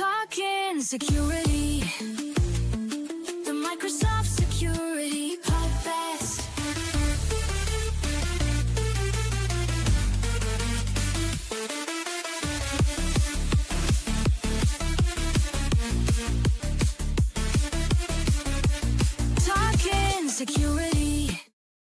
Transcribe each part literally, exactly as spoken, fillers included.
Talking security, the Microsoft Security Podcast. Talking security.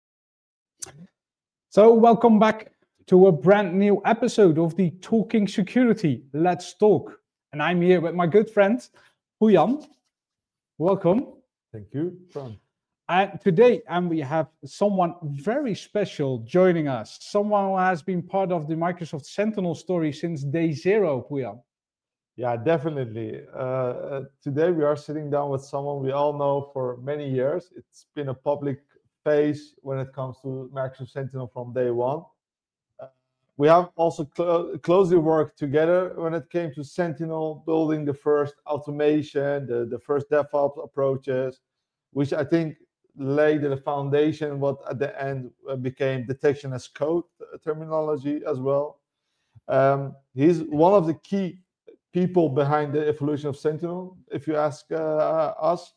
So welcome back to a brand new episode of the Talking Security. Let's talk. And I'm here with my good friend, Pujan. Welcome. Thank you, Fran. And today, and we have someone very special joining us. Someone who has been part of the Microsoft Sentinel story since day zero, Pujan. Yeah, definitely. Uh, uh, today we are sitting down with someone we all know for many years. It's been a public face when it comes to Microsoft Sentinel from day one. Uh, we have also cl- closely worked together when it came to Sentinel, building the first automation, the, the first DevOps approaches, which I think laid the foundation, what at the end became detection as code terminology as well. Um, he's one of the key people behind the evolution of Sentinel, if you ask uh, us.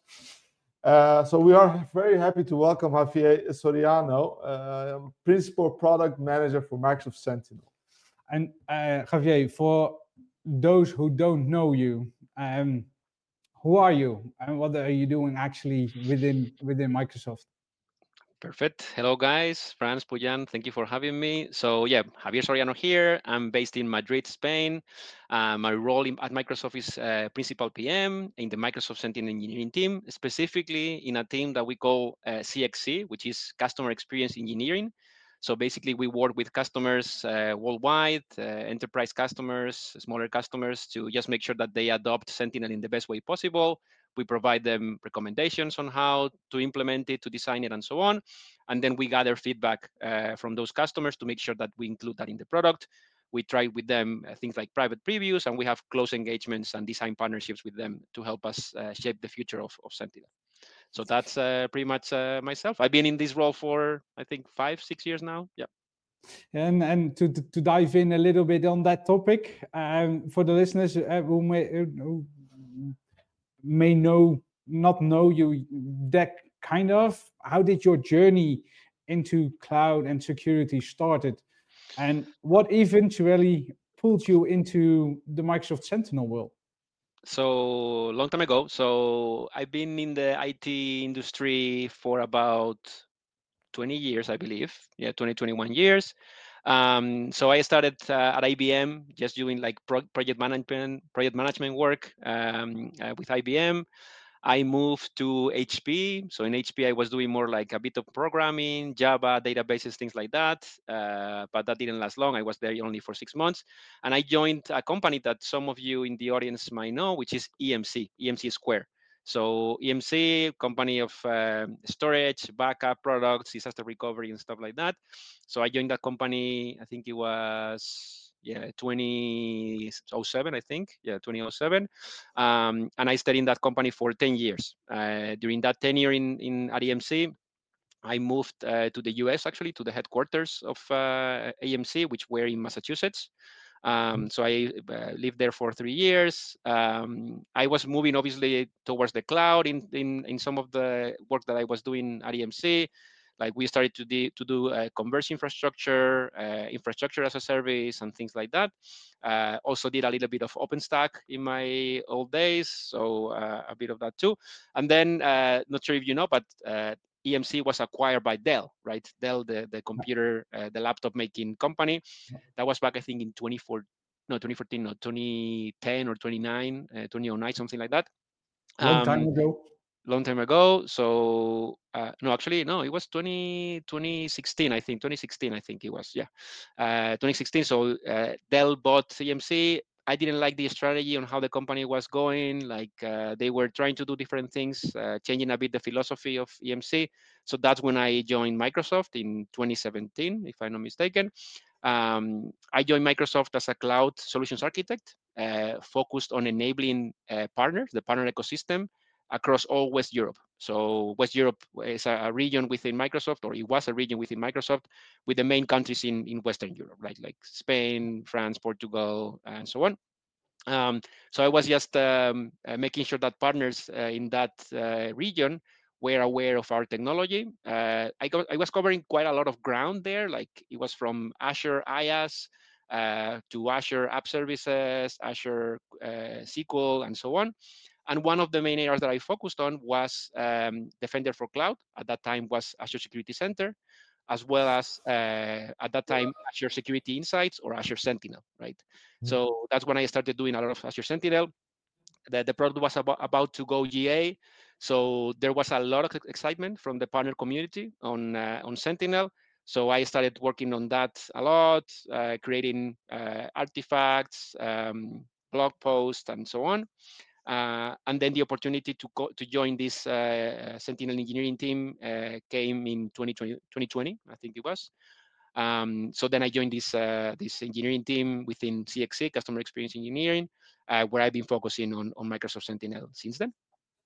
Uh, so we are very happy to welcome Javier Soriano, uh, Principal Product Manager for Microsoft Sentinel. And uh, Javier, for those who don't know you, um, who are you and what are you doing actually within within Microsoft? Perfect. Hello, guys. Franz, Pujan, thank you for having me. So, yeah, Javier Soriano here. I'm based in Madrid, Spain. Uh, my role in, at Microsoft is uh, Principal P M in the Microsoft Sentinel Engineering team, specifically in a team that we call uh, C X C, which is Customer Experience Engineering. So basically, we work with customers uh, worldwide, uh, enterprise customers, smaller customers, to just make sure that they adopt Sentinel in the best way possible. We provide them recommendations on how to implement it, to design it, and so on. And then we gather feedback uh, from those customers to make sure that we include that in the product. We try with them uh, things like private previews, and we have close engagements and design partnerships with them to help us uh, shape the future of, of Sentinel. So that's uh, pretty much uh, myself. I've been in this role for, I think, five, six years now. Yeah. And and to, to, to dive in a little bit on that topic, um, for the listeners uh, who may who may know not know you that kind of, how did your journey into cloud and security started, and what eventually pulled you into the Microsoft Sentinel world? So long time ago. So I've been in the I T industry for about twenty years, I believe. Yeah, twenty, twenty-one years. Um, so I started uh, at I B M, just doing like pro- project management, project management work um, uh, with I B M. I moved to H P. So in H P, I was doing more like a bit of programming, Java, databases, things like that. Uh, but that didn't last long. I was there only for six months. And I joined a company that some of you in the audience might know, which is E M C, E M C Square. So E M C, company of um, storage, backup products, disaster recovery, and stuff like that. So I joined that company, I think it was, yeah, twenty oh seven, I think. Yeah, twenty oh seven. Um, and I stayed in that company for ten years. Uh, during that tenure in, in at E M C, I moved uh, to the U S, actually, to the headquarters of uh, E M C, which were in Massachusetts. Um, so I uh, lived there for three years. Um, I was moving obviously towards the cloud in, in, in some of the work that I was doing at E M C. Like we started to, de- to do uh, converged infrastructure, uh, infrastructure as a service, and things like that. Uh, also did a little bit of OpenStack in my old days, so uh, a bit of that too. And then, uh, not sure if you know, but uh, E M C was acquired by Dell, right? Dell, the, the computer, uh, the laptop making company. That was back, I think, in twenty-four, no, twenty fourteen, no, twenty ten or twenty-nine, uh, twenty oh nine, something like that. Long time Um, ago. long time ago. So uh, no, actually, no, it was twenty, twenty sixteen, I think. twenty sixteen, I think it was. Yeah, uh, twenty sixteen. So uh, Dell bought E M C. I didn't like the strategy on how the company was going. Like uh, they were trying to do different things, uh, changing a bit the philosophy of E M C. So that's when I joined Microsoft in twenty seventeen, if I'm not mistaken. Um, I joined Microsoft as a cloud solutions architect, uh, focused on enabling uh, partners, the partner ecosystem, across all West Europe. So West Europe is a, a region within Microsoft, or it was a region within Microsoft, with the main countries in, in Western Europe, right? Like Spain, France, Portugal, and so on. Um, so I was just um, uh, making sure that partners uh, in that uh, region were aware of our technology. Uh, I, got, I was covering quite a lot of ground there. Like it was from Azure IaaS uh, to Azure App Services, Azure uh, S Q L, and so on. And one of the main areas that I focused on was um, Defender for Cloud. At that time was Azure Security Center, as well as uh, at that time Azure Security Insights or Azure Sentinel, right? Mhm. So that's when I started doing a lot of Azure Sentinel. The, the product was about, about to go G A, so there was a lot of excitement from the partner community on uh, on Sentinel. So I started working on that a lot, uh, creating uh, artifacts, um, blog posts, and so on. Uh, and then the opportunity to go, to join this uh, Sentinel engineering team uh, came in twenty twenty, twenty twenty, I think it was. Um, so then I joined this uh, this engineering team within C X C, Customer Experience Engineering, uh, where I've been focusing on, on Microsoft Sentinel since then.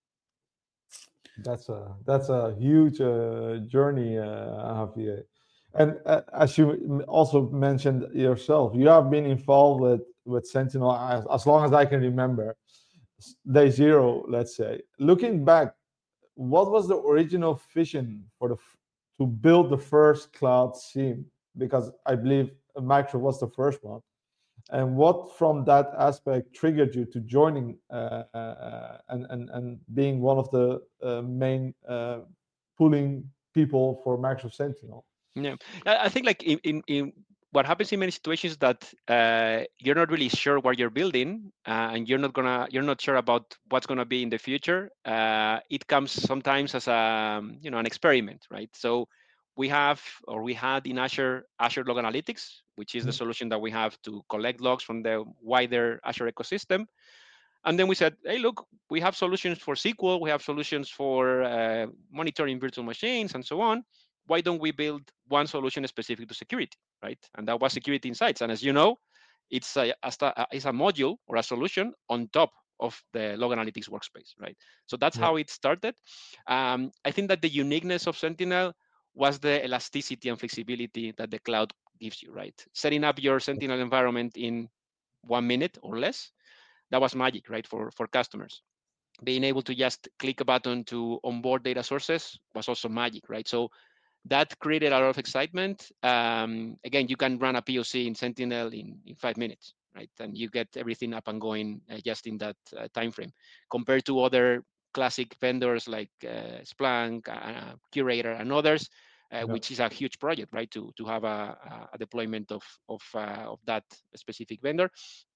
That's a that's a huge uh, journey, uh, Javier. And uh, as you m- also mentioned yourself, you have been involved with with Sentinel as, as long as I can remember, s- day zero, let's say. Looking back, what was the original vision for the f- to build the first cloud SIEM? Because I believe Microsoft was the first one. And what from that aspect triggered you to joining uh, uh, and, and and being one of the uh, main uh, pulling people for Microsoft Sentinel? Yeah, I I think like in, in, in what happens in many situations that uh, you're not really sure what you're building, uh, and you're not gonna you're not sure about what's gonna be in the future. Uh, it comes sometimes as a um, you know an experiment, right? So we have or we had in Azure Azure Log Analytics, which is the Mhm. solution that we have to collect logs from the wider Azure ecosystem. And then we said, hey, look, we have solutions for S Q L, we have solutions for uh, monitoring virtual machines and so on. Why don't we build one solution specific to security, right? And that was Security Insights. And as you know, it's a, a, it's a module or a solution on top of the log analytics workspace, right? So that's Yeah, how it started. Um, I think that the uniqueness of Sentinel was the elasticity and flexibility that the cloud gives you, right? Setting up your Sentinel environment in one minute or less, that was magic, right, for, for customers. Being able to just click a button to onboard data sources was also magic, right? So that created a lot of excitement. Um, again, you can run a P O C in Sentinel in, in five minutes, right? And you get everything up and going uh, just in that uh, time frame, compared to other classic vendors like uh, Splunk, uh, Curator, and others, uh, yeah, which is a huge project, right? To to have a, a deployment of of uh, of that specific vendor.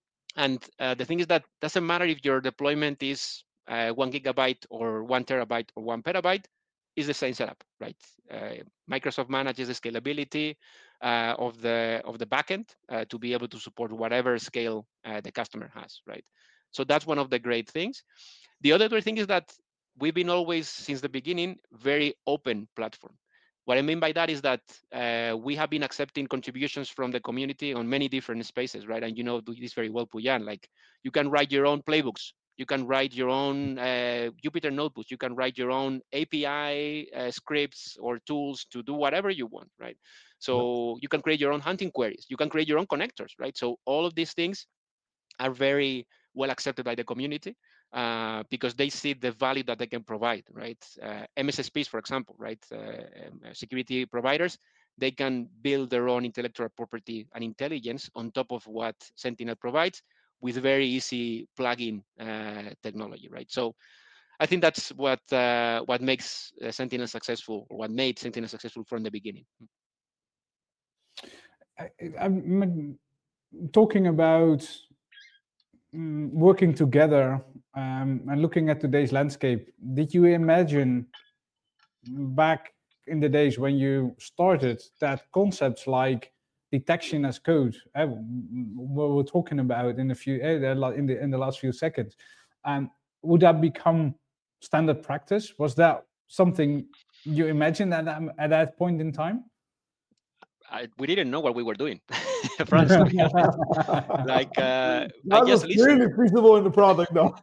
And uh, the thing is that doesn't matter if your deployment is uh, one gigabyte or one terabyte or one petabyte, is the same setup, right? Uh, Microsoft manages the scalability uh, of the of the backend uh, to be able to support whatever scale uh, the customer has, right? So that's one of the great things. The other great thing is that we've been always, since the beginning, very open platform. What I mean by that is that uh, we have been accepting contributions from the community on many different spaces, right? And you know this very well, Puyan. Like you can write your own playbooks, you can write your own uh, Jupyter notebooks, you can write your own A P I uh, scripts or tools to do whatever you want, right? yeah. So you can create your own hunting queries, you can create your own connectors, right? So all of these things are very well accepted by the community uh, because they see the value that they can provide, right? Uh, M S S Ps, for example, right? Uh, um, security providers, they can build their own intellectual property and intelligence on top of what Sentinel provides with very easy plug-in uh, technology, right? So I think that's what uh, what makes uh, Sentinel successful, or what made Sentinel successful from the beginning. I, I'm talking about mm, working together um, and looking at today's landscape. Did you imagine back in the days when you started that concepts like detection as code, uh, what we're talking about in a few uh, in the in the last few seconds, um, would that become standard practice? Was that something you imagined at that, at that point in time? I, we didn't know what we were doing, Franz, to be honest. Like uh, I That just was listened. clearly feasible in the product, though.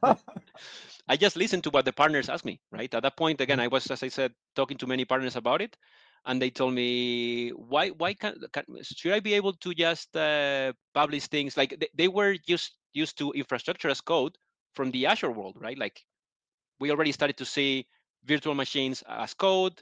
I just listened to what the partners asked me, right? At that point, again, Mhm. I was, as I said, talking to many partners about it. and they told me, why why can't, can, should I be able to just uh, publish things like they, they were just used to infrastructure as code from the Azure world, right? Like we already started to see virtual machines as code,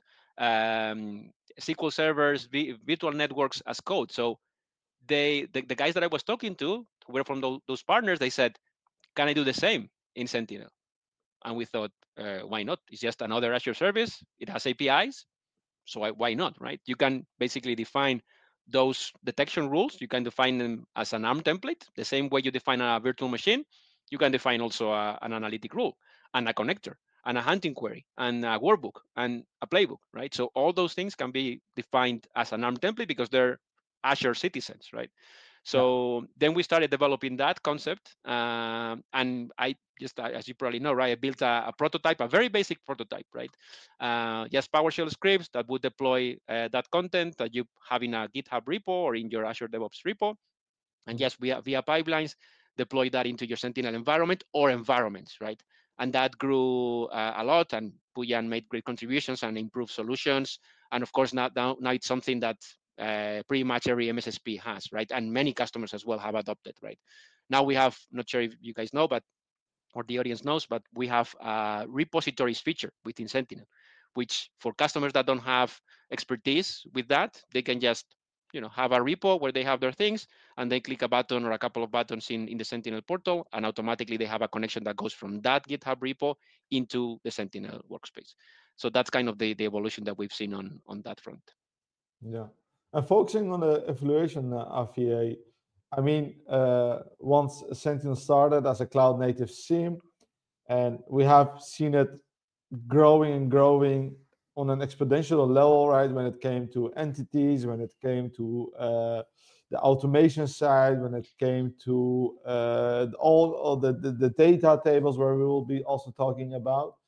um, S Q L servers, v- virtual networks as code. So they the, the guys that I was talking to who were from those, those partners, they said, can I do the same in Sentinel? And we thought, uh, why not? It's just another Azure service. It has A P Is. So why, why not, right? You can basically define those detection rules. You can define them as an ARM template, the same way you define a virtual machine. You can define also a, an analytic rule and a connector and a hunting query and a workbook and a playbook, right? So all those things can be defined as an ARM template because they're Azure citizens, right? So yeah. Then we started developing that concept, um, and I just, as you probably know, right, I built a, a prototype, a very basic prototype, right? Uh, just PowerShell scripts that would deploy uh, that content that you have in a GitHub repo or in your Azure DevOps repo, and just via, via pipelines, deploy that into your Sentinel environment or environments, right? And that grew uh, a lot, and Puyan made great contributions and improved solutions. And of course, now, now, now it's something that uh, pretty much every M S S P has, right? And many customers as well have adopted, right? Now we have, not sure if you guys know, but or the audience knows, but we have a repositories feature within Sentinel, which for customers that don't have expertise with that, they can just, you know, have a repo where they have their things, and they click a button or a couple of buttons in, in the Sentinel portal, and automatically they have a connection that goes from that GitHub repo into the Sentinel workspace. So that's kind of the, the evolution that we've seen on, on that front. Yeah. And focusing on the evaluation, uh, R V A, I mean, uh, once Sentinel started as a cloud native SIEM, and we have seen it growing and growing on an exponential level, right? When it came to entities, when it came to uh, the automation side, when it came to uh, all, all the, the, the data tables, where we will be also talking about.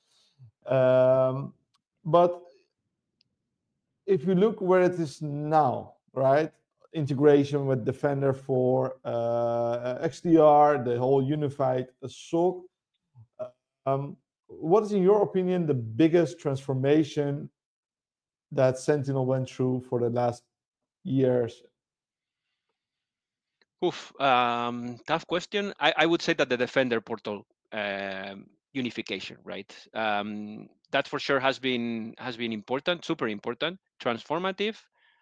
Um, but if you look where it is now, right? Integration with Defender for uh, X D R, the whole unified S O C. Um, what is, in your opinion, the biggest transformation that Sentinel went through for the last years? Oof, um, tough question. I, I would say that the Defender portal um, unification, right? Um, that for sure has been has been important, super important, transformative.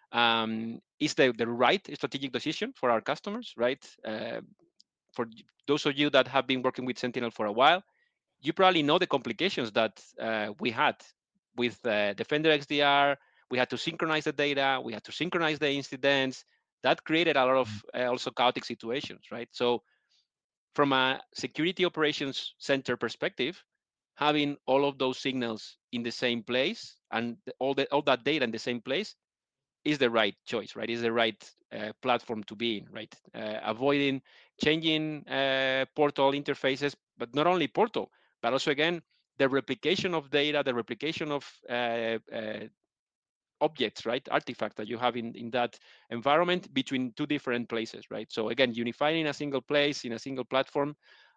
Um, is the the right strategic decision for our customers, right? Uh, for those of you that have been working with Sentinel for a while, you probably know the complications that uh, we had with uh, Defender X D R. We had to synchronize the data. We had to synchronize the incidents. That created a lot of uh, also chaotic situations, right? So from a security operations center perspective, having all of those signals in the same place and all, the, all that data in the same place is the right choice, right? Is the right uh, platform to be in, right? Uh, avoiding changing uh, portal interfaces, but not only portal, but also again the replication of data, the replication of uh, uh, objects, right? Artifacts that you have in, in that environment between two different places, right? So again, unifying in a single place, in a single platform,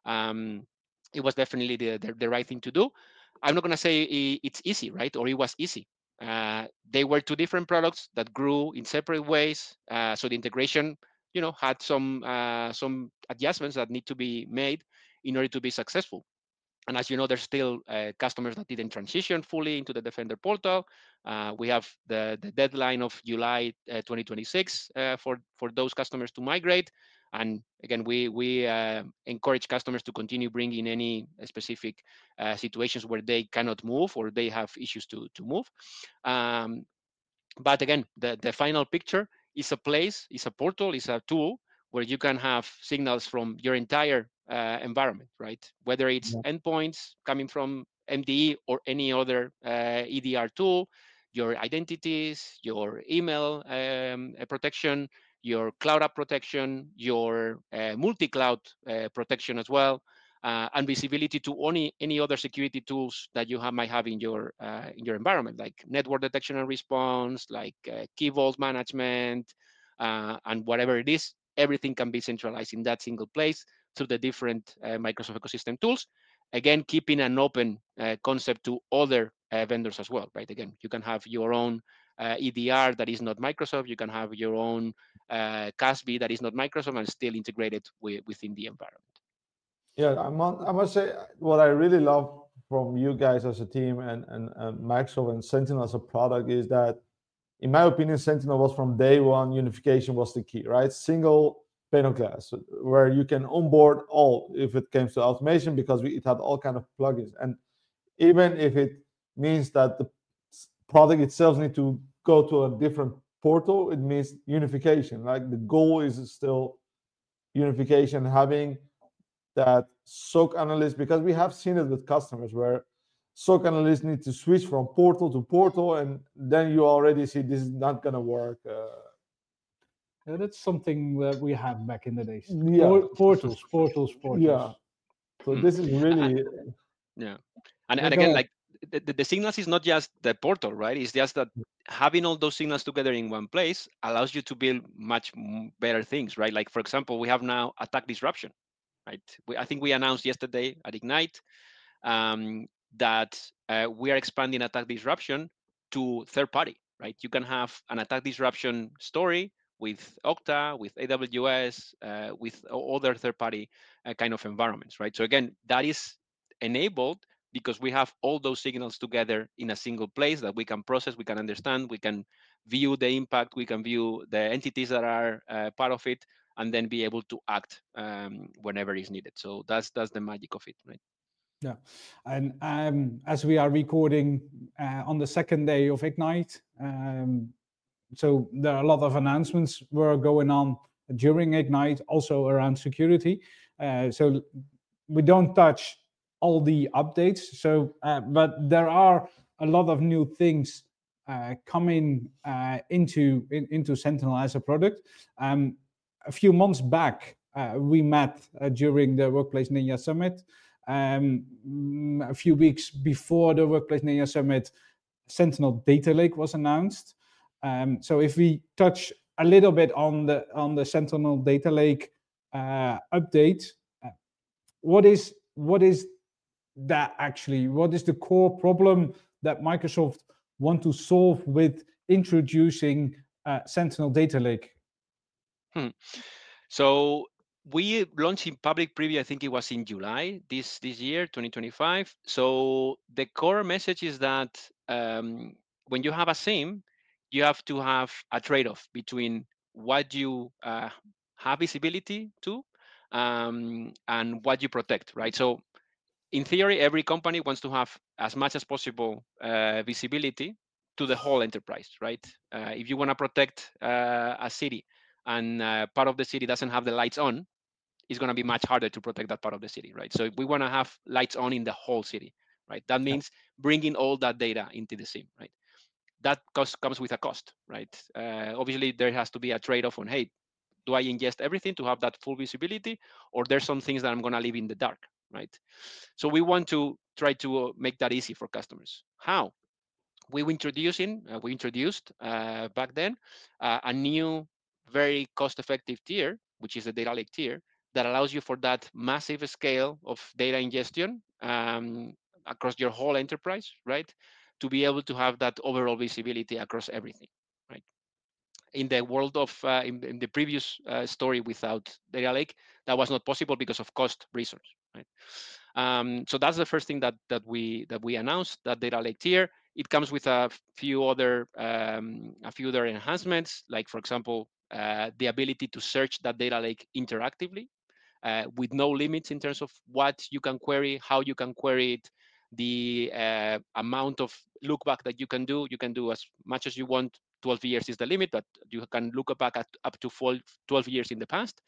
um, it was definitely the, the, the right thing to do. I'm not going to say it's easy, right? Or it was easy. Uh, they were two different products that grew in separate ways. Uh, so the integration, you know, had some uh, some adjustments that need to be made in order to be successful. And as you know, there's still uh, customers that didn't transition fully into the Defender portal. Uh, we have the, the deadline of July uh, twenty twenty-six uh, for, for those customers to migrate. And again, we, we uh, encourage customers to continue bringing any specific uh, situations where they cannot move or they have issues to, to move. Um, but again, the, the final picture is a place, is a portal, is a tool where you can have signals from your entire uh, environment, right? Whether it's yeah. endpoints coming from M D E or any other uh, E D R tool, your identities, your email um, protection, your cloud app protection, your uh, multi-cloud uh, protection as well, uh, and visibility to any any other security tools that you have, might have in your uh, in your environment, like network detection and response, like uh, key vault management, uh, and whatever it is. Everything can be centralized in that single place through the different uh, Microsoft ecosystem tools. Again, keeping an open uh, concept to other uh, vendors as well, right? Again, you can have your own uh, E D R that is not Microsoft. You can have your own uh, C A S B that is not Microsoft and still integrated with, within the environment. Yeah, I must, I must say what I really love from you guys as a team and, and, and Microsoft and Sentinel as a product is that, in my opinion, Sentinel was from day one, unification was the key, right? Single pane of glass where you can onboard all if it comes to automation, because we, it had all kind of plugins. And even if it means that the product itself needs to go to a different portal, it means unification. Like the goal is still unification, having that S O C analyst, because we have seen it with customers where S O C analysts need to switch from portal to portal, and then you already see this is not going to work. Uh, Yeah, that's something that we had back in the days. Yeah. Por- portals, portals, portals. yeah. So Mm. this is really, Yeah, and, Yeah, and go again, ahead. like the, the, the signals is not just the portal, right? It's just that having all those signals together in one place allows you to build much m- better things, right? Like for example, we have now attack disruption, right? We, I think we announced yesterday at Ignite um, that uh, we are expanding attack disruption to third party, right? You can have an attack disruption story with Okta, with A W S, uh, with o- other third party uh, kind of environments, right? So again, that is enabled because we have all those signals together in a single place that we can process, we can understand, we can view the impact, we can view the entities that are uh, part of it, and then be able to act um, whenever is needed. So that's that's the magic of it, right? Yeah, and um, as we are recording uh, on the second day of Ignite, um, so there are a lot of announcements were going on during Ignite, also around security. Uh, so we don't touch all the updates. So, uh, but there are a lot of new things uh, coming uh, into in, into Sentinel as a product. Um, a few months back, uh, we met uh, during the Workplace Ninja Summit. Um, mm, a few weeks before the Workplace Ninja Summit, Sentinel Data Lake was announced. Um, so if we touch a little bit on the on the Sentinel Data Lake uh, update, uh, what is what is that actually? What is the core problem that Microsoft want to solve with introducing uh, Sentinel Data Lake? Hmm. So we launched in public preview, I think it was in July this this year, twenty twenty-five. So the core message is that um, when you have a SIEM, you have to have a trade-off between what you uh, have visibility to um, and what you protect, right? So in theory, every company wants to have as much as possible uh, visibility to the whole enterprise, right? Uh, if you want to protect uh, a city and uh, part of the city doesn't have the lights on, it's going to be much harder to protect that part of the city, right? So we want to have lights on in the whole city, right? That means bringing all that data into the SIEM, right? That cost comes with a cost, right? Uh, obviously, there has to be a trade-off on, hey, do I ingest everything to have that full visibility, or there's some things that I'm going to leave in the dark, right? So we want to try to make that easy for customers. How? We were introducing, uh, we introduced uh, back then uh, a new, very cost-effective tier, which is the data lake tier, that allows you for that massive scale of data ingestion um, across your whole enterprise, right? To be able to have that overall visibility across everything, right? In the world of uh, in, in the previous uh, story without data lake, that was not possible because of cost reasons, right? Um, so that's the first thing that that we that we announced, that data lake tier. It comes with a few other um, a few other enhancements, like for example, uh, the ability to search that data lake interactively uh, with no limits in terms of what you can query, how you can query it, the uh, amount of look back that you can do. You can do as much as you want. twelve years is the limit, but you can look back at up to twelve years in the past.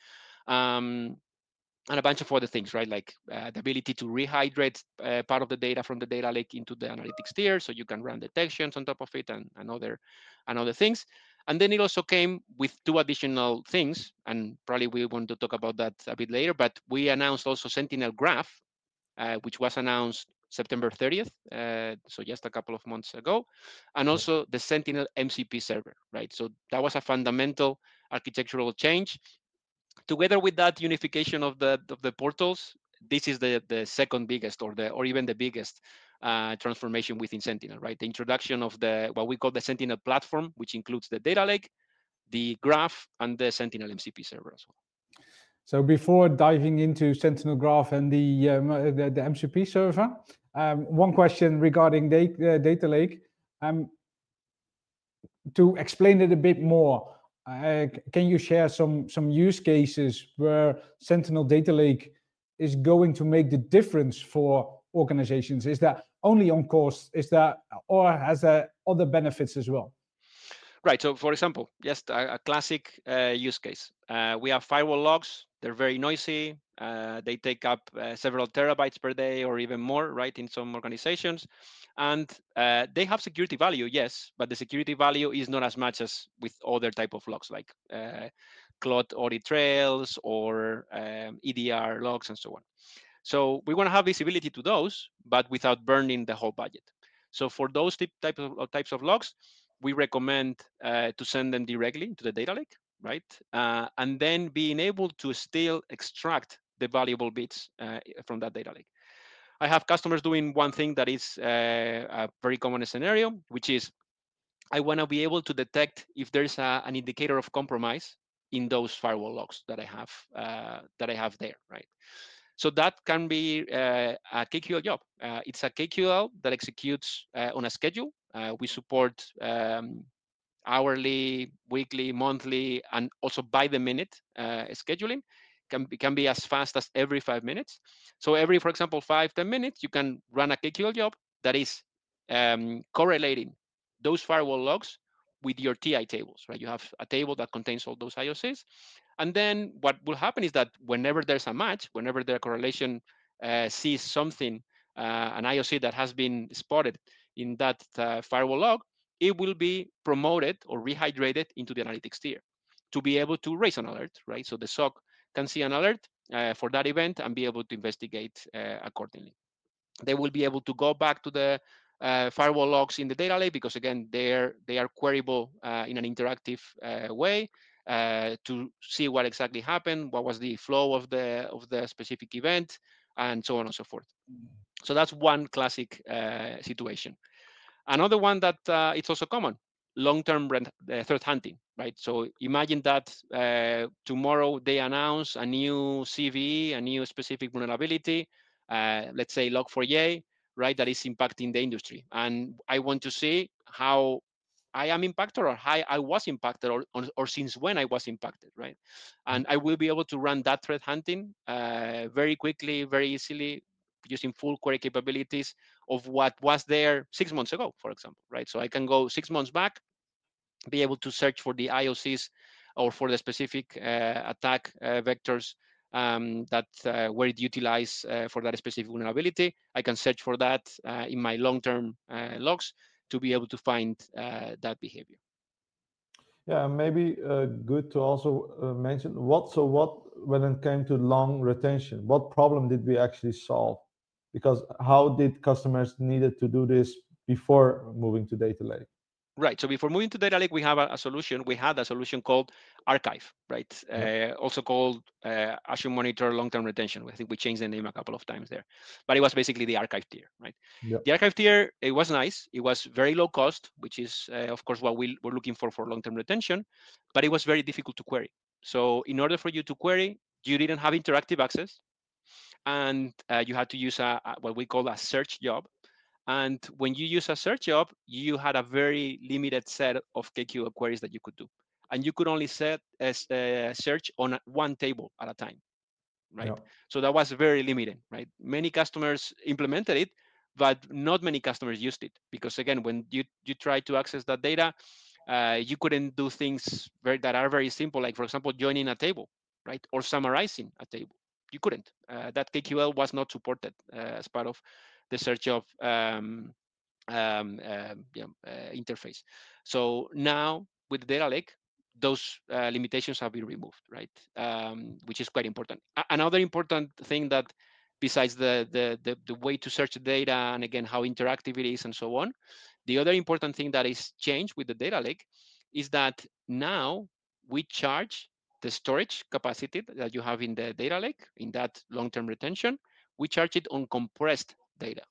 Um, and a bunch of other things, right? Like uh, the ability to rehydrate uh, part of the data from the data lake into the analytics tier, so you can run detections on top of it and, and other and other things. And then it also came with two additional things, and probably we want to talk about that a bit later. But we announced also Sentinel Graph, uh, which was announced September thirtieth, uh, so just a couple of months ago, and also the Sentinel M C P server, right? So that was a fundamental architectural change. Together with that unification of the of the portals, this is the the second biggest, or the or even the biggest uh, transformation within Sentinel, right? The introduction of the what we call the Sentinel platform, which includes the data lake, the graph, and the Sentinel M C P server as well. So before diving into Sentinel Graph and the um, uh, the, the M C P server, um, one question regarding data, uh, data lake. Um, to explain it a bit more, uh, can you share some some use cases where Sentinel Data Lake is going to make the difference for organizations? Is that only on cost? Is that, or has that other benefits as well? Right. So, for example, just a, a classic uh, use case. Uh, we have firewall logs. They're very noisy. Uh, they take up uh, several terabytes per day, or even more, right, in some organizations. And uh, they have security value, yes, but the security value is not as much as with other type of logs, like uh, cloud audit trails or um, E D R logs and so on. So we want to have visibility to those, but without burning the whole budget. So for those type of types of logs, we recommend uh, to send them directly to the data lake, right? Uh, and then being able to still extract the valuable bits uh, from that data lake. I have customers doing one thing that is uh, a very common scenario, which is I want to be able to detect if there's a, an indicator of compromise in those firewall logs that I have uh, that I have there, right? So that can be uh, a K Q L job. Uh, it's a K Q L that executes uh, on a schedule. Uh, we support um, hourly, weekly, monthly, and also by the minute uh, scheduling. Can be, can be as fast as every five minutes. So every, for example, five, ten minutes, you can run a K Q L job that is um, correlating those firewall logs with your T I tables, right? You have a table that contains all those I O Cs. And then what will happen is that whenever there's a match, whenever the correlation uh, sees something, uh, an I O C that has been spotted in that uh, firewall log, it will be promoted or rehydrated into the analytics tier to be able to raise an alert, right? So the S O C can see an alert uh, for that event and be able to investigate uh, accordingly. They will be able to go back to the uh, firewall logs in the data lake because again, they're they are queryable uh, in an interactive uh, way uh, to see what exactly happened, what was the flow of the of the specific event, and so on and so forth. So that's one classic uh, situation. Another one that uh, it's also common, long-term uh, threat hunting, right? So imagine that uh, tomorrow they announce a new C V E, a new specific vulnerability, uh, let's say log four j, right, that is impacting the industry. And I want to see how I am impacted or how I was impacted or, or, or since when I was impacted, right? And I will be able to run that threat hunting uh, very quickly, very easily, using full query capabilities of what was there six months ago, for example, right? So I can go six months back, be able to search for the I O Cs or for the specific uh, attack uh, vectors um, that uh, were utilized uh, for that specific vulnerability. I can search for that uh, in my long-term uh, logs to be able to find uh, that behavior. Yeah, maybe uh, good to also uh, mention what, so what, when it came to long retention, what problem did we actually solve? Because how did customers needed to do this before moving to data lake? Right. So before moving to data lake, we have a, a solution. We had a solution called Archive, right? Yep. Uh, also called uh, Azure Monitor Long-Term Retention. I think we changed the name a couple of times there, but it was basically the Archive tier, right? Yep. The Archive tier, it was nice. It was very low cost, which is, uh, of course, what we were looking for for long-term retention, but it was very difficult to query. So in order for you to query, you didn't have interactive access, and uh, you had to use a, a what we call a search job. And when you use a search job, you had a very limited set of K Q L queries that you could do. And you could only set a, a search on one table at a time, right? Yep. So that was very limited, right? Many customers implemented it, but not many customers used it. Because again, when you, you try to access that data, uh, you couldn't do things very, that are very simple, like for example, joining a table, right? Or summarizing a table. You couldn't. Uh, that K Q L was not supported uh, as part of the search of um, um, uh, yeah, uh, interface. So now with the data lake, those uh, limitations have been removed, right? Um, which is quite important. A- another important thing that, besides the, the the the way to search the data and again how interactive it is and so on, the other important thing that is changed with the data lake is that now we charge the storage capacity that you have in the data lake in that long-term retention, we charge it on compressed data.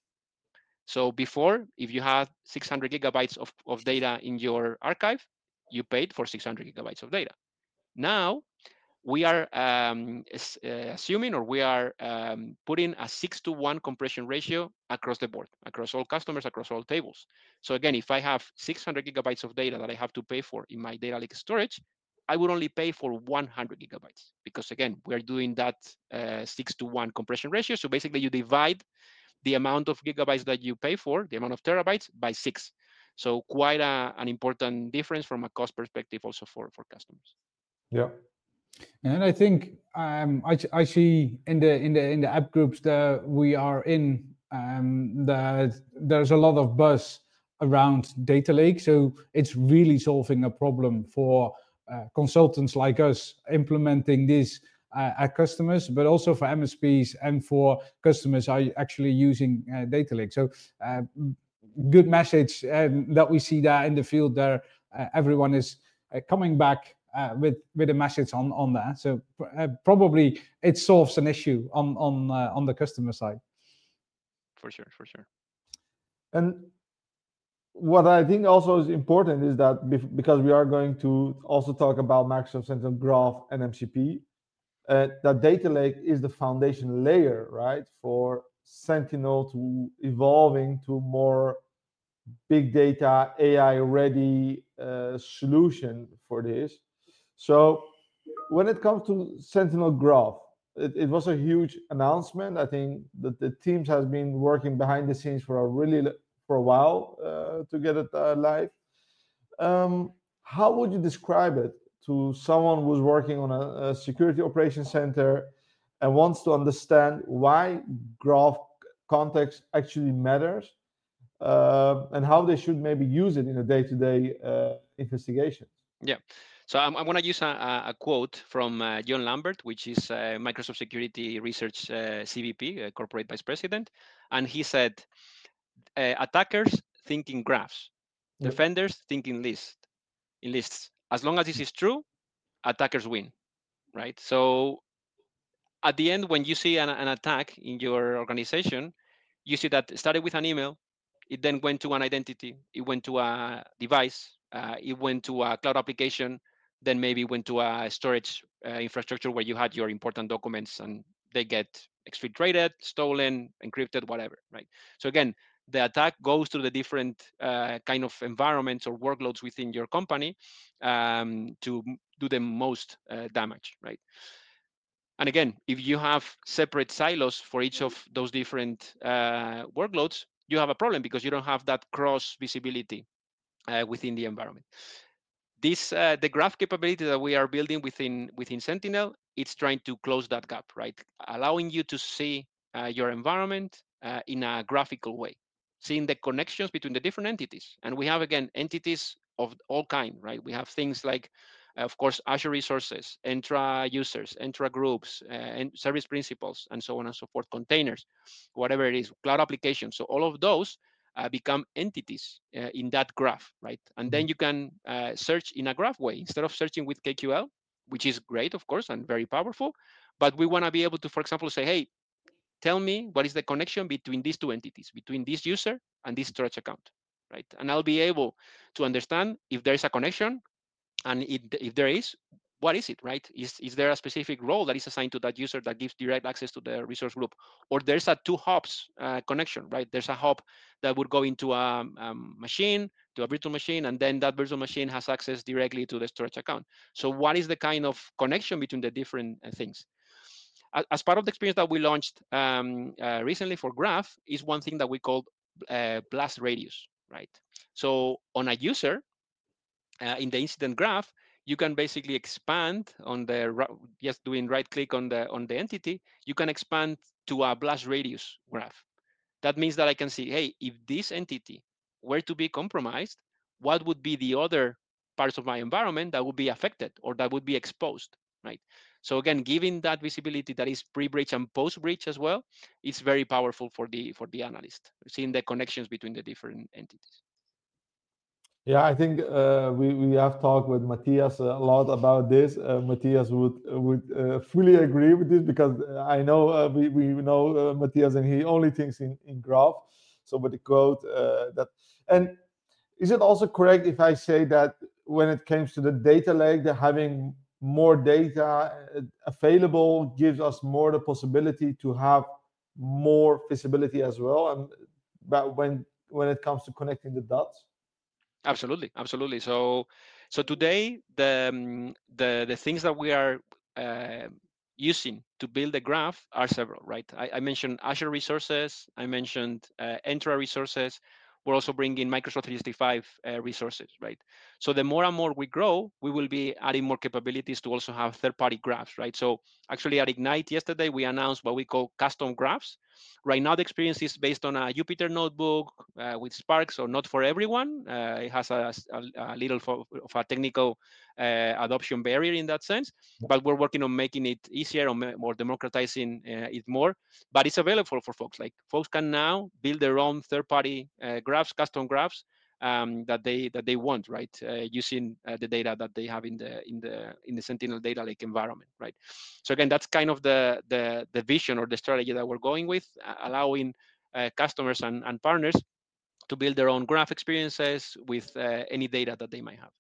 So before, if you had six hundred gigabytes of, of data in your archive, you paid for six hundred gigabytes of data. Now, we are um, uh, assuming, or we are um, putting a six to one compression ratio across the board, across all customers, across all tables. So again, if I have six hundred gigabytes of data that I have to pay for in my data lake storage, I would only pay for one hundred gigabytes, because again, we're doing that uh, six to one compression ratio. So basically, you divide the amount of gigabytes that you pay for, the amount of terabytes, by six. So quite a, an important difference from a cost perspective also for, for customers. Yeah. And I think um, I, I see in the in the in the app groups that we are in um, that there's a lot of buzz around data lake. So it's really solving a problem for uh, consultants like us implementing this uh, at customers, but also for M S Ps and for customers are actually using uh, data lake. So uh, good message um, that we see that in the field there. Uh, everyone is uh, coming back uh, with with a message on on that. So uh, probably it solves an issue on on uh, on the customer side. For sure, for sure. And what I think also is important is that bef- because we are going to also talk about Microsoft Sentinel Graph and M C P, uh, that data lake is the foundation layer, right, for Sentinel to evolving to more big data, A I ready uh, solution for this. So when it comes to Sentinel Graph, it, it was a huge announcement. I think that the teams has been working behind the scenes for a really for a while uh, to get it uh, live. Um, how would you describe it to someone who's working on a, a security operations center and wants to understand why graph context actually matters, uh, and how they should maybe use it in a day-to-day uh, investigation? Yeah. So I'm, I'm going to use a, a quote from uh, John Lambert, which is uh, Microsoft Security Research uh, C V P, uh, Corporate Vice President. And he said, uh, attackers think in graphs, Yep. defenders think in, list, in lists. As long as this is true, attackers win, right? So at the end, when you see an, an attack in your organization, you see that it started with an email, it then went to an identity, it went to a device, uh, it went to a cloud application, then maybe went to a storage uh, infrastructure where you had your important documents and they get exfiltrated, stolen, encrypted, whatever, right? So again, the attack goes to the different uh, kind of environments or workloads within your company um, to do the most uh, damage, right? And again, if you have separate silos for each of those different uh, workloads, you have a problem because you don't have that cross visibility uh, within the environment. This uh, the graph capability that we are building within within Sentinel, it's trying to close that gap, right? Allowing you to see uh, your environment uh, in a graphical way, seeing the connections between the different entities. And we have again entities of all kind, right? We have things like, uh, of course, Azure resources, Entra users, Entra groups, uh, and service principals, and so on and so forth, containers, whatever it is, cloud applications. So all of those uh, become entities uh, in that graph, right? And then you can uh, search in a graph way instead of searching with K Q L, which is great, of course, and very powerful. But we want to be able to, for example, say, hey, tell me what is the connection between these two entities, between this user and this storage account, right? And I'll be able to understand if there is a connection, and it, if there is, what is it, right? Is, is there a specific role that is assigned to that user that gives direct access to the resource group? Or there's a two hops uh, connection, right? There's a hop that would go into a, a machine, to a virtual machine, and then that virtual machine has access directly to the storage account. So what is the kind of connection between the different uh, things? As part of the experience that we launched um, uh, recently for Graph is one thing that we call uh, blast radius, right? So on a user, uh, in the incident graph, you can basically expand on the, just doing right click on the on the entity, you can expand to a blast radius graph. That means that I can see, hey, if this entity were to be compromised, what would be the other parts of my environment that would be affected or that would be exposed, right? So again, giving that visibility that is pre-breach and post-breach as well, it's very powerful for the for the analyst, seeing the connections between the different entities. Yeah, I think uh, we we have talked with Matthias a lot about this. Uh, Matthias would would uh, fully agree with this because I know uh, we we know uh, Matthias and he only thinks in in graph. So with the quote uh, that and is it also correct if I say that when it comes to the data lake, that having more data uh, available gives us more the possibility to have more visibility as well, and but when when it comes to connecting the dots. Absolutely, absolutely. So, so today the um, the the things that we are uh, using to build a graph are several, right? I, I mentioned Azure resources. I mentioned uh, Entra resources. We're also bringing Microsoft three sixty-five uh, resources, right? So the more and more we grow, we will be adding more capabilities to also have third-party graphs, right? So actually at Ignite yesterday, we announced what we call custom graphs. Right now, the experience is based on a Jupyter notebook uh, with Spark, so not for everyone. Uh, it has a, a, a little for, of a technical uh, adoption barrier in that sense, but we're working on making it easier or more democratizing uh, it more. But it's available for folks. Like folks can now build their own third-party uh, graphs, custom graphs, um, that they that they want, right? Uh, using uh, the data that they have in the in the in the Sentinel Data Lake environment, right? So again, that's kind of the the the vision or the strategy that we're going with, uh, allowing uh, customers and, and partners to build their own graph experiences with uh, any data that they might have.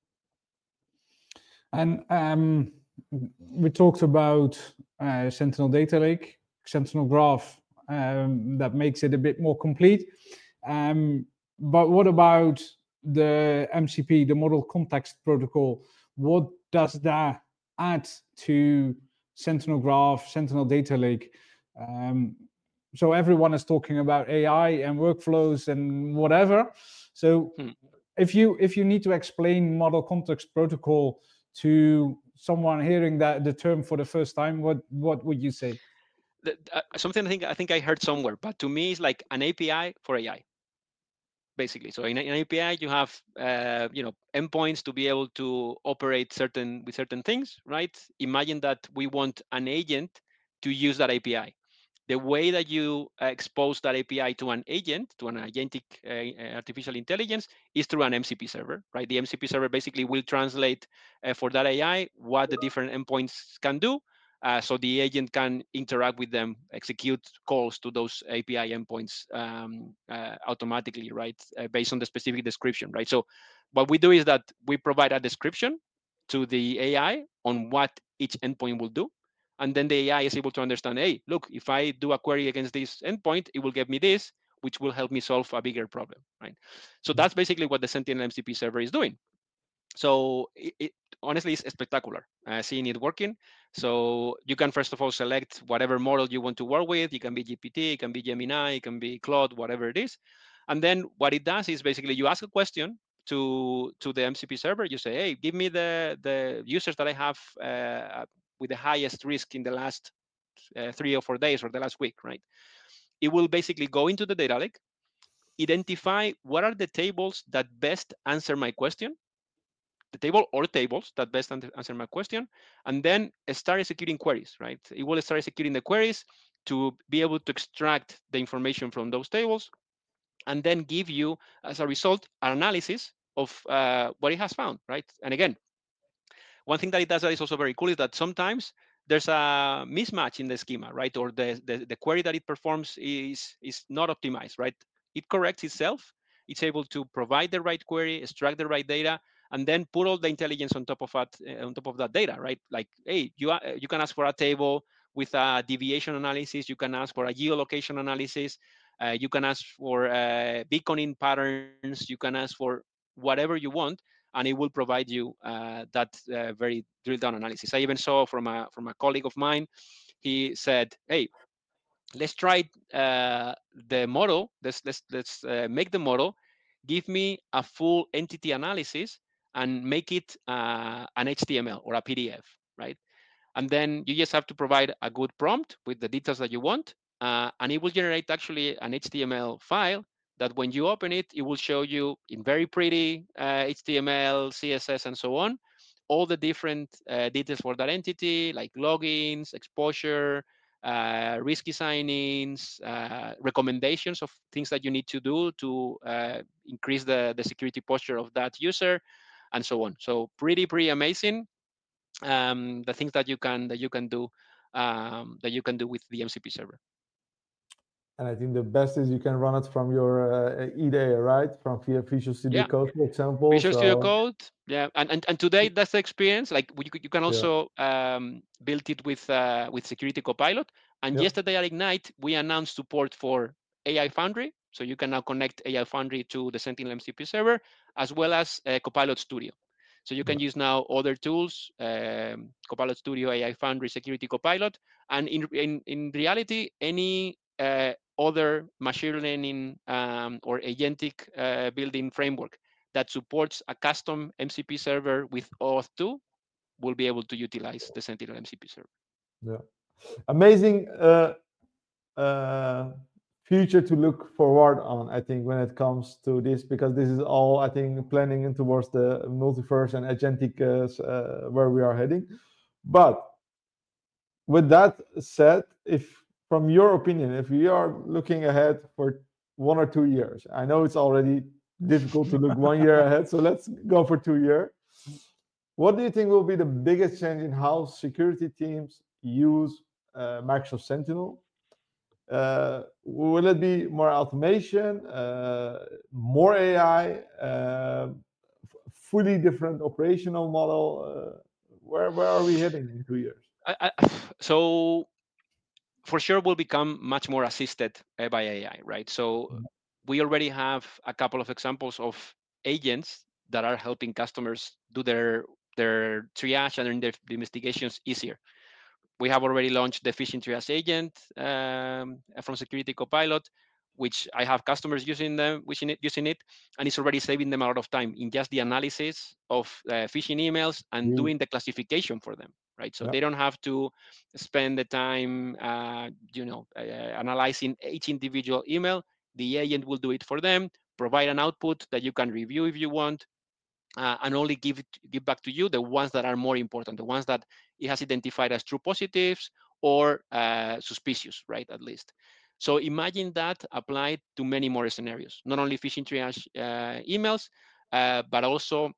And um, we talked about uh, Sentinel Data Lake, Sentinel Graph, um, that makes it a bit more complete. Um, but what about the M C P, the Model Context Protocol? What does that add to Sentinel Graph, Sentinel Data Lake? Um, so everyone is talking about A I and workflows and whatever. So Hmm. if you if you need to explain Model Context Protocol to someone hearing that the term for the first time, what what would you say? The, uh, something I think I think I heard somewhere, but to me, it's like an A P I for A I. Basically, so in an A P I, you have uh, you know endpoints to be able to operate certain with certain things, right? Imagine that we want an agent to use that A P I. The way that you uh, expose that A P I to an agent, to an agentic uh, artificial intelligence, is through an M C P server, right? The M C P server basically will translate uh, for that A I what the different endpoints can do, uh, so the agent can interact with them, execute calls to those A P I endpoints um, uh, automatically, right, uh, based on the specific description, right? So what we do is that we provide a description to the A I on what each endpoint will do, and then the A I is able to understand, hey, look, if I do a query against this endpoint, it will give me this, which will help me solve a bigger problem, right? So that's basically what the Sentinel M C P server is doing. So it, it honestly is spectacular uh, seeing it working. So you can first of all select whatever model you want to work with. It can be G P T, it can be Gemini, it can be Claude, whatever it is. And then what it does is basically you ask a question to to the M C P server. You say, hey, give me the the users that I have uh, with the highest risk in the last uh, three or four days or the last week, right? It will basically go into the data lake, identify what are the tables that best answer my question, the table or tables that best answer my question, and then start executing queries, right? It will start executing the queries to be able to extract the information from those tables and then give you, as a result, an analysis of uh, what it has found, right? And again, one thing that it does that is also very cool is that sometimes there's a mismatch in the schema, right? Or the, the, the query that it performs is, is not optimized, right? It corrects itself. It's able to provide the right query, extract the right data, and then put all the intelligence on top of that, uh, on top of that data, right? Like, hey, you, uh, you can ask for a table with a deviation analysis. You can ask for a geolocation analysis. Uh, you can ask for uh, beaconing patterns. You can ask for whatever you want, and it will provide you uh, that uh, very drill down analysis. I even saw from a from a colleague of mine, he said, "Hey, let's try uh, the model. Let's let's let's uh, make the model. Give me a full entity analysis and make it uh, an H T M L or a P D F, right? And then you just have to provide a good prompt with the details that you want, uh, and it will generate actually an H T M L file that when you open it, it will show you in very pretty uh, H T M L, C S S, and so on, all the different uh, details for that entity, like logins, exposure, uh, risky signings, uh, recommendations of things that you need to do to uh, increase the, the security posture of that user, and so on. So pretty, pretty amazing. Um, the things that you can that you can do um, that you can do with the M C P server. And I think the best is you can run it from your uh, I D E, right? From via Visual Studio Yeah. Code, for example. Visual Studio So Code, yeah, and, and and today that's the experience. Like you, you can yeah, also um, build it with uh, with Security Copilot. And yeah, yesterday at Ignite, we announced support for A I Foundry, so you can now connect A I Foundry to the Sentinel M C P server, as well as uh, Copilot Studio. So you can yeah. use now other tools, um, Copilot Studio, A I Foundry, Security Copilot, and in in in reality, any uh, other machine learning um, or agentic uh, building framework that supports a custom M C P server with OAuth two will be able to utilize the Sentinel M C P server. Yeah. Amazing uh, uh, future to look forward on, I think, when it comes to this, because this is all, I think, planning in towards the multiverse and agentic uh, uh, where we are heading. But with that said, if from your opinion, if we are looking ahead for one or two years, I know it's already difficult to look one year ahead, so let's go for two years. What do you think will be the biggest change in how security teams use uh, Microsoft Sentinel? Uh, will it be more automation, uh, more A I, uh, fully different operational model? Uh, where where are we heading in two years? I, I, so for sure, will become much more assisted uh, by A I, right? So Mhm. we already have a couple of examples of agents that are helping customers do their their triage and their investigations easier. We have already launched the phishing triage agent um, from Security Copilot, which I have customers using them, using it, using it, and it's already saving them a lot of time in just the analysis of uh, phishing emails and Really? doing the classification for them, right? So Yeah. they don't have to spend the time, uh, you know, uh, analyzing each individual email. The agent will do it for them, provide an output that you can review if you want, uh, and only give it, give back to you the ones that are more important, the ones that it has identified as true positives or uh, suspicious, right? At least. So imagine that applied to many more scenarios, not only phishing triage uh, emails, uh, but also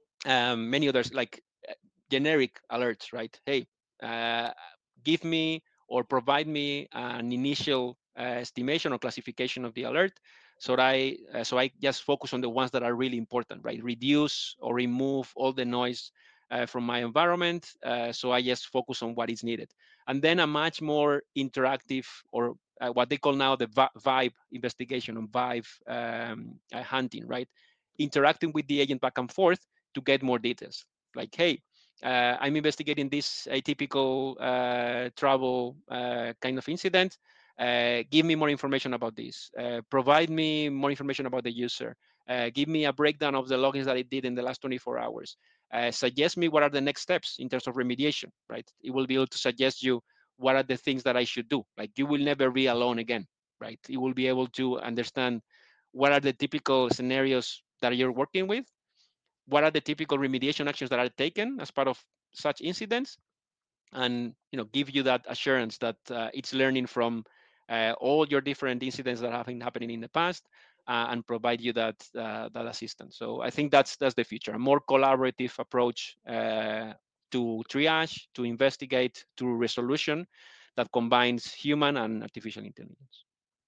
um, many others like uh, generic alerts, right? Hey, uh, give me or provide me an initial uh, estimation or classification of the alert, so that I uh, so I just focus on the ones that are really important, right? Reduce or remove all the noise uh, from my environment, uh, so I just focus on what is needed, and then a much more interactive or uh, what they call now the vibe investigation or vibe um, uh, hunting, right? Interacting with the agent back and forth to get more details. Like, hey, uh, I'm investigating this atypical uh, travel uh, kind of incident. Uh, give me more information about this. Uh, provide me more information about the user. Uh, give me a breakdown of the logins that it did in the last twenty-four hours. Uh, suggest me what are the next steps in terms of remediation, right? It will be able to suggest you what are the things that I should do. Like you will never be alone again, right? It will be able to understand what are the typical scenarios that you're working with, what are the typical remediation actions that are taken as part of such incidents, and you know give you that assurance that uh, it's learning from uh, all your different incidents that have been happening in the past, uh, and provide you that uh, that assistance. So I think that's that's the future, a more collaborative approach uh, to triage, to investigate, to resolution that combines human and artificial intelligence.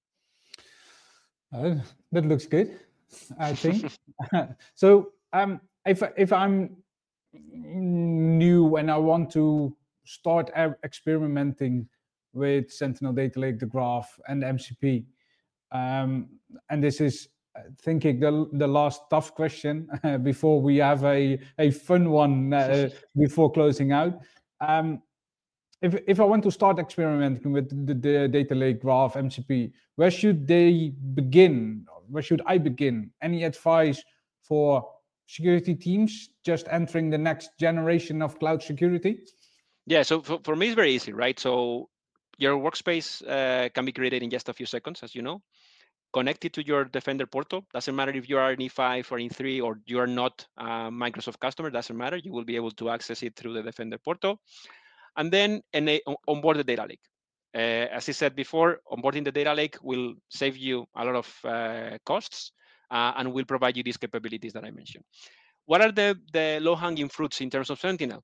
Uh, that looks good, I think. So, um, if if I'm new and I want to start e- experimenting with Sentinel Data Lake, the Graph, and M C P, um, and this is, uh, thinking the the last tough question uh, before we have a a fun one uh, before closing out. Um, if if I want to start experimenting with the, the data lake, graph, M C P, where should they begin? Where should I begin? Any advice for security teams just entering the next generation of cloud security? Yeah, so for, for me it's very easy, right? So your workspace uh, can be created in just a few seconds, as you know. Connect it to your Defender portal. Doesn't matter if you are an E five or E three or you are not a Microsoft customer, doesn't matter. You will be able to access it through the Defender portal. And then ena- onboard the data lake. Uh, as I said before, onboarding the data lake will save you a lot of uh, costs uh, and will provide you these capabilities that I mentioned. What are the, the low-hanging fruits in terms of Sentinel?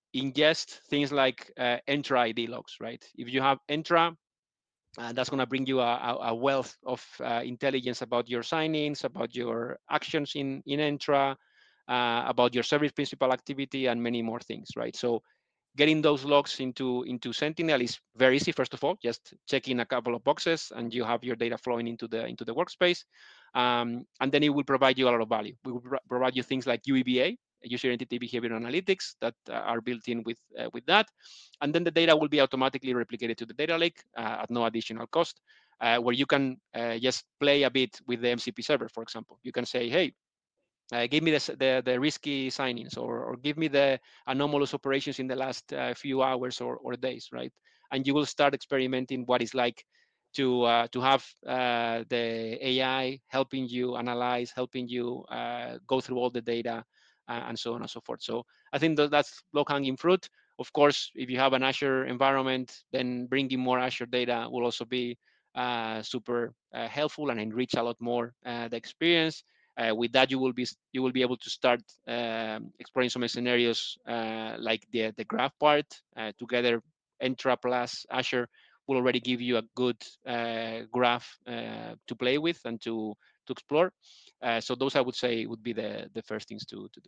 Ingest things like uh, Entra I D logs, right? If you have Entra, uh, that's going to bring you a, a wealth of uh, intelligence about your signings, about your actions in, in Entra, uh, about your service principal activity, and many more things, right? So getting those logs into, into Sentinel is very easy. First of all, just checking a couple of boxes and you have your data flowing into the, into the workspace. Um, and then it will provide you a lot of value. We will provide you things like U E B A, user identity behavior analytics, that uh, are built in with, uh, with that. And then the data will be automatically replicated to the data lake uh, at no additional cost, uh, where you can uh, just play a bit with the M C P server, for example. You can say, hey, Uh, give me the, the, the risky signings, or, or give me the anomalous operations in the last uh, few hours or, or days, right? And you will start experimenting what it's like to uh, to have uh, the A I helping you analyze, helping you uh, go through all the data, uh, and so on and so forth. So I think that that's low-hanging fruit. Of course, if you have an Azure environment, then bringing more Azure data will also be uh, super uh, helpful and enrich a lot more uh, the experience. Uh, with that, you will be you will be able to start um, exploring some scenarios uh, like the the graph part. Uh, together, Entra plus Azure will already give you a good uh, graph uh, to play with and to to explore. Uh, so those, I would say, would be the the first things to to do.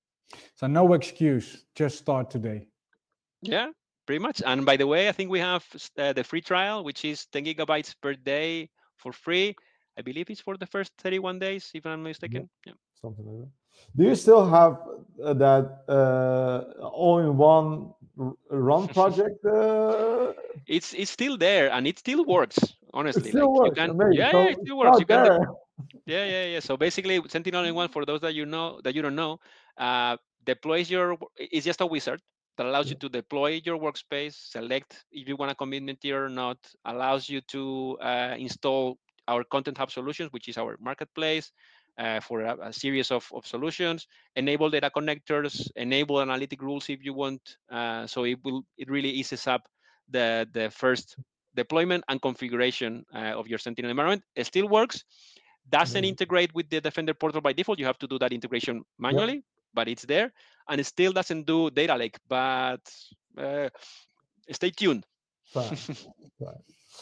So no excuse, just start today. Yeah, pretty much. And by the way, I think we have uh, the free trial, which is ten gigabytes per day for free. I believe it's for the first thirty-one days, if I'm not mistaken. Yeah. Something like that. Do you still have uh, that uh, all-in-one run project? Uh... It's it's still there and it still works. Honestly, it still like works. you can, Amazing. yeah, So yeah, it still works. You can, there. yeah, yeah, yeah. So basically, Sentinel all-in-one, for those that you know that you don't know, uh, deploys your. It's just a wizard that allows you to deploy your workspace, select if you want a commitment tier or not, allows you to uh, install our Content Hub solutions, which is our marketplace uh, for a, a series of, of solutions, enable data connectors, enable analytic rules if you want. Uh, so it will it really eases up the the first deployment and configuration uh, of your Sentinel environment. It still works. Doesn't Mm. integrate with the Defender portal by default. You have to do that integration manually, Yep. but it's there. And it still doesn't do data lake, but uh, stay tuned. Fine. Fine.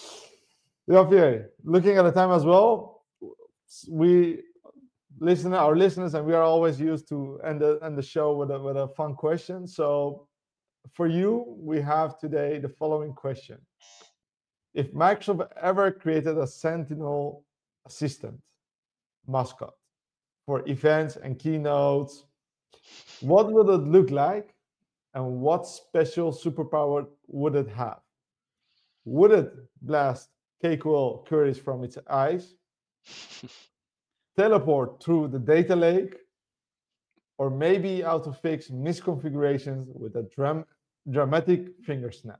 Javier, looking at the time as well, we listen our listeners, and we are always used to end the end the show with a with a fun question. So for you, we have today the following question: if Microsoft ever created a Sentinel assistant mascot for events and keynotes, what would it look like, and what special superpower would it have? Would it blast K Q L queries from its eyes, teleport through the data lake, or maybe auto-fix misconfigurations with a dram dramatic finger snap?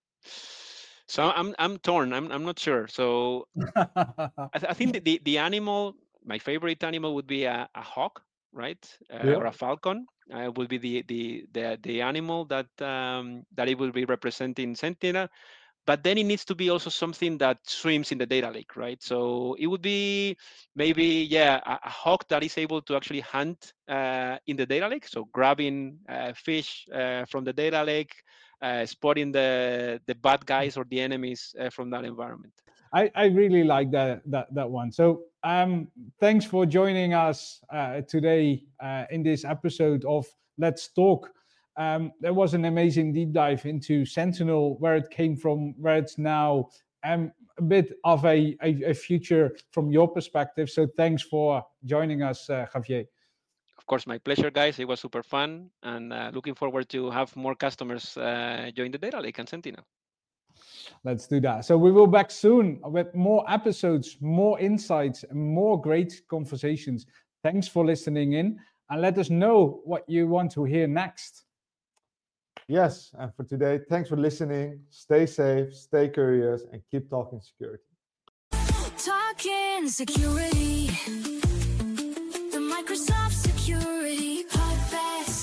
So I'm I'm torn. I'm I'm not sure. So I, th I think the, the the animal, my favorite animal would be a, a hawk, right, uh, Yeah. or a falcon. Uh, would be the the the the animal that um, that it will be representing Sentinel. But then it needs to be also something that swims in the data lake, right? So it would be maybe, yeah, a, a hawk that is able to actually hunt uh, in the data lake. So grabbing uh, fish uh, from the data lake, uh, spotting the the bad guys or the enemies uh, from that environment. I, I really like that that that one. So um, thanks for joining us uh, today uh, in this episode of Let's Talk. Um, there was an amazing deep dive into Sentinel, where it came from, where it's now, and a bit of a, a, a future from your perspective. So thanks for joining us, uh, Javier. Of course, my pleasure, guys. It was super fun, and uh, looking forward to have more customers uh, join the data lake and Sentinel. Let's do that. So we will be back soon with more episodes, more insights, and more great conversations. Thanks for listening in, and let us know what you want to hear next. Yes, and for today, thanks for listening. Stay safe, stay curious, and keep talking security. Talking security. The Microsoft Security Podcast.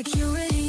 security.